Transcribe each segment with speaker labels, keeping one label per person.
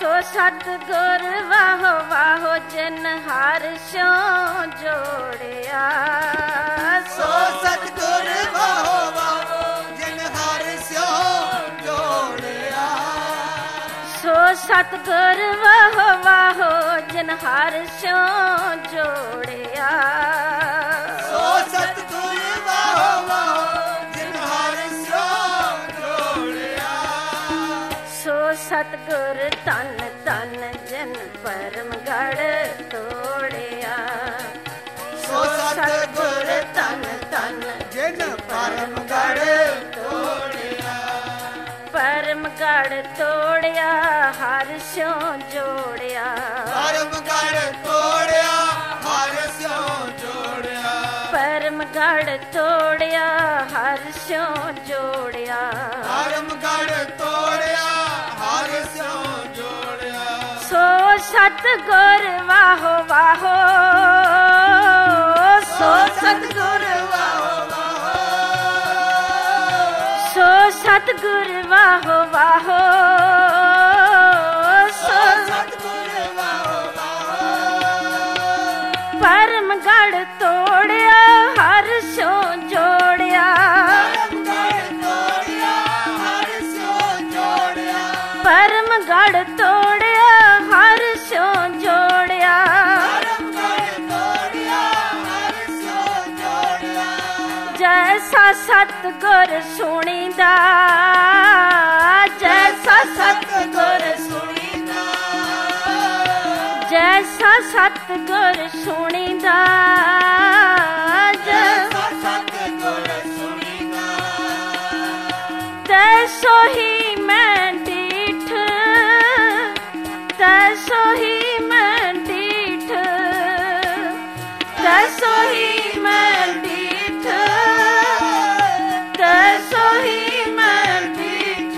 Speaker 1: ਸੋ ਸਤਿਗੁਰ ਵਾਹੋ ਵਾਹੋ ਜਿਨ ਹਰ ਸਿਉ ਜੋੜਿਆ।
Speaker 2: ਸੋ ਸਤਿਗੁਰ ਵਾਹੋ ਵਾਹੋ ਜਿਨ ਹਰ ਸਿਉ ਜੋੜਿਆ।
Speaker 1: ਸੋ ਸਤਿਗੁਰ ਵਾਹੋ ਵਾਹੋ ਜਿਨ ਹਰ ਸਿਉ ਜੋੜਿਆ।
Speaker 2: ਸੋ ਸਤਿਗੁਰ ਵਾਹੋ ਵਾਹੋ ਜਿਨ ਹਰ ਸਿਉ ਜੋੜਿਆ।
Speaker 1: ਸੋ ਸਤਿਗੁਰ ਧੰਨ ਧੰਨ ਜਿਨ ਪਰਮ ਗੜ੍ਹ ਤੋੜਿਆ।
Speaker 2: ਸੋ ਸਤਿਗੁਰ ਧੰਨ ਧੰਨ ਜਿਨ ਪਰਮ ਗੜ੍ਹ ਤੋੜਿਆ।
Speaker 1: ਪਰਮ ਗੜ੍ਹ ਤੋੜਿਆ ਹਰ ਸਿਉ ਜੋੜਿਆ।
Speaker 2: ਪਰਮ ਗੜ੍ਹ ਤੋੜਿਆ ਹਰ ਸਿਉ ਜੋੜਿਆ।
Speaker 1: ਪਰਮ ਗੜ੍ਹ ਤੋੜਿਆ ਹਰ ਸਿਉ ਜੋੜਿਆ।
Speaker 2: ਪਰਮ ਗੜ੍ਹ ਤੋੜਿਆ ਹਰ ਸਿਉ ਜੋੜਿਆ।
Speaker 1: ਸੋ ਸਤਿਗੁਰ ਵਾਹੋ ਵਾਹੋ।
Speaker 2: ਸੋ ਸਤਿਗੁਰ ਵਾਹੋ ਵਾਹੋ।
Speaker 1: ਸੋ ਸਤਿਗੁਰ ਵਾਹੋ ਵਾਹੋ।
Speaker 2: ਸੋ ਸਤਿਗੁਰ ਵਾਹੋ ਵਾਹੋ।
Speaker 1: ਪਰਮ ਗੜ੍ਹ ਤੋੜਿਆ ਹਰ ਸਿਉ ਜੋੜਿਆ।
Speaker 2: ਪਰਮ ਗੜ੍ਹ ਤੋੜਿਆ ਹਰ ਸਿਉ ਜੋੜਿਆ।
Speaker 1: ਪਰਮ ਗੜ੍ਹ ਤੋੜਿਆ ਹਰ ਸਿਉ ਜੋੜਿਆ।
Speaker 2: ਪਰਮ ਗੜ੍ਹ ਤੋੜਿਆ ਹਰ ਸਿਉ ਜੋੜਿਆ।
Speaker 1: ਜੈਸਾ ਸਤਿਗੁਰ ਸੁਣੀਦਾ। ਜੈਸਾ ਸਤਿਗੁਰ
Speaker 2: ਸੁਣੀਦਾ।
Speaker 1: ਜੈਸਾ ਸਤਿਗੁਰ ਸੁਣੀਦਾ।
Speaker 2: ਜੈਸਾ ਸਤਿਗੁਰ ਸੁਣੀਦਾ।
Speaker 1: ਤੈਸੋ ਹੀ ਮੈਂ ਡੀਠ। ਤੈਸੋ ਹੀ ਮੈਂ ਡੀਠ। ਤੈਸੋ ਹੀ ਮੈਂ ਡੀਠ। ਤੈਸੋ ਹੀ ਮੈਂ ਡੀਠ।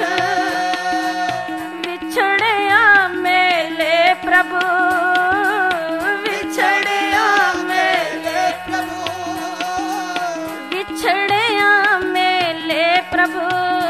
Speaker 1: ਵਿਛੜਿਆ ਮੇਲੇ ਪ੍ਰਭੂ। ਵਿਛੜਿਆ ਮੇਲੇ
Speaker 2: ਪ੍ਰਭੂ।
Speaker 1: ਵਿਛੜਿਆ ਮੇਲੇ ਪ੍ਰਭੂ।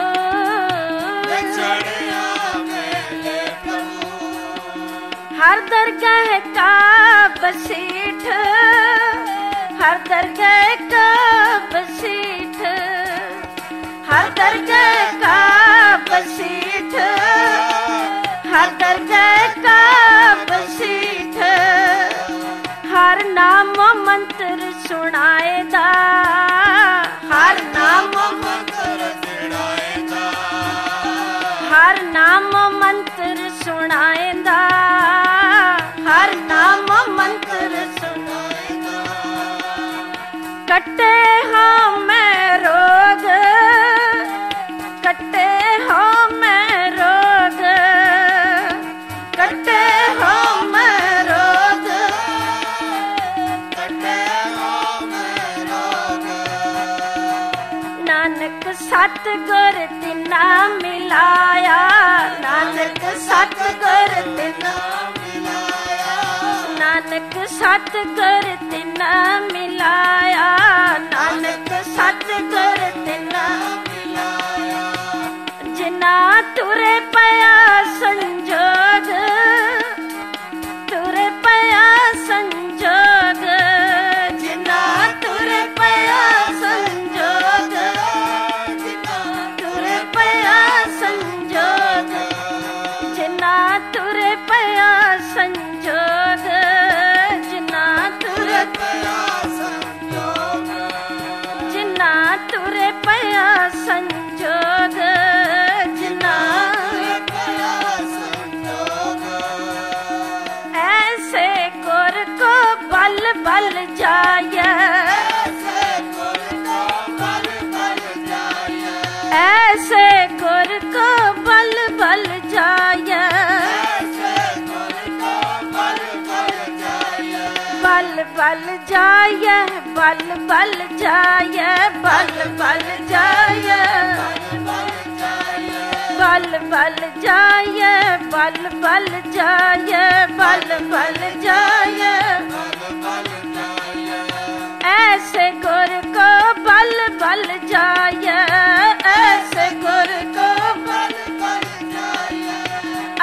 Speaker 2: ਵਿਛੜਿਆ ਮੇਲੇ ਪ੍ਰਭੂ।
Speaker 1: ਹਰ ਦਰਗਾਹ ਕਾ ਬਸੀਠ। ਹਰ ਦਰਗਾਹ ਕਾ ਬਸੀਠ। ਹਰ ਦਰਗਾਹ ਕਾ ਬਸੀਠ। ਹਰ ਦਰਗਾਹ ਕਾ ਬਸੀਠ। ਹਰ ਨਾਮ ਮੰਤਰ ਸੁਣਾਏਦਾ। ਹਰ ਨਾਮ
Speaker 2: ਮੰਤਰ ਸੁਣਾਏਦਾ।
Speaker 1: ਹਰ ਨਾਮ ਮੰਤਰ ਸੁਣਾਏਦਾ। ਹਰ ਨਾਮ ਮੰਤਰ ਸੁਣਾਏਦਾ। ਕੱਟੇ ਹਾਂ ਮੈਂ ਰੋਗ। ਕੱਟੇ ਹਾਂ ਮੈਂ ਰੋਗ। ਕੱਟੇ ਹਾਂ ਮੈਂ ਰੋਗ।
Speaker 2: ਕੱਟੇ ਹਾਂ ਮੈਂ ਰੋਗ।
Speaker 1: ਨਾਨਕ ਸਤਿਗੁਰ ਤਿਨਾ ਮਿਲਾਇਆ। ਨਾਨਕ ਸਤਿਗੁਰ ਤਿਨਾ
Speaker 2: ਮਿਲਾਇਆ।
Speaker 1: ਨਾਨਕ ਸਤਿਗੁਰ ਤਿਨਾ ਮਿਲਾਇਆ। ਨਾਨਕ ਸਤਿਗੁਰ ਤਿਨਾ
Speaker 2: ਮਿਲਾਇਆ।
Speaker 1: ਜਿਨਾ ਤੁਰੇ ਪਿਆ ਸੰਜੋਗ। ਤੁਰੇ ਪਿਆ ਸੰਜੋਗ। ਜਿਨਾ ਤੁਰੇ ਪਿਆ ਸੰਜੋਗ।
Speaker 2: ਜਿਨਾ
Speaker 1: ਤੁਰੇ ਪਿਆ ਸੰਜੋਗ। ਜਿਨਾ ਤੁਰੇ ਪਿਆ ਸੰਜੋਗ। ਜਿਨਾ ਤੁਰੇ
Speaker 2: ਪਿਆ ਸੰਜੋਗ।
Speaker 1: ਜਿਨਾ ਤੁਰੇ ਪਿਆ ਸੰਜੋਗ। ਜਿਨਾ
Speaker 2: ਪਿਆ ਸੰਜੋਗ।
Speaker 1: ਐਸੇ ਗੁਰ ਕੋ ਬਲ ਬਲ ਜਾਏ।
Speaker 2: ਐਸੇ ਗੁਰ ਕੋ ਬਲ ਬਲ ਜਾਏ।
Speaker 1: ਐਸੇ ਗੁਰ ਕੋ ਬਲ ਬਲ ਜਾਏ।
Speaker 2: ਐਸੇ ਗੁਰ ਕੋ ਬਲ ਬਲ ਜਾਏ।
Speaker 1: ਬਲ ਬਲ ਜਾਏ। ਬਲ ਬਲ ਜਾਏ। ਬਲ ਬਲ ਜਾਏ।
Speaker 2: ਬਲ ਬਲ ਜਾਏ।
Speaker 1: ਬਲ ਬਲ ਜਾਏ। ਬਲ ਬਲ ਜਾਏ।
Speaker 2: ਬਲ ਬਲ ਜਾਏ।
Speaker 1: ऐसे गुर को बल बल जाए। ऐसे गुर को
Speaker 2: बल बल जाए।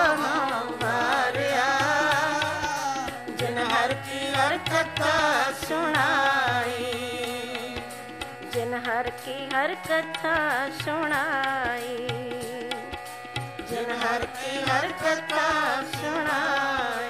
Speaker 1: जिन हर की हर कथा सुनाई, जिन हर की हर कथा सुनाई।